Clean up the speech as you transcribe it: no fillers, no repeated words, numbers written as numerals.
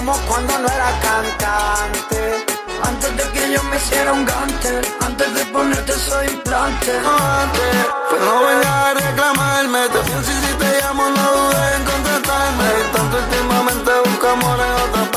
como cuando no era cantante. Antes de que yo me hiciera un gante, antes de ponerte soy implante. Antes, pero no vengas a reclamarme. Te pienso y si te llamo no dudes en contestarme. Y tanto últimamente busco amor en otra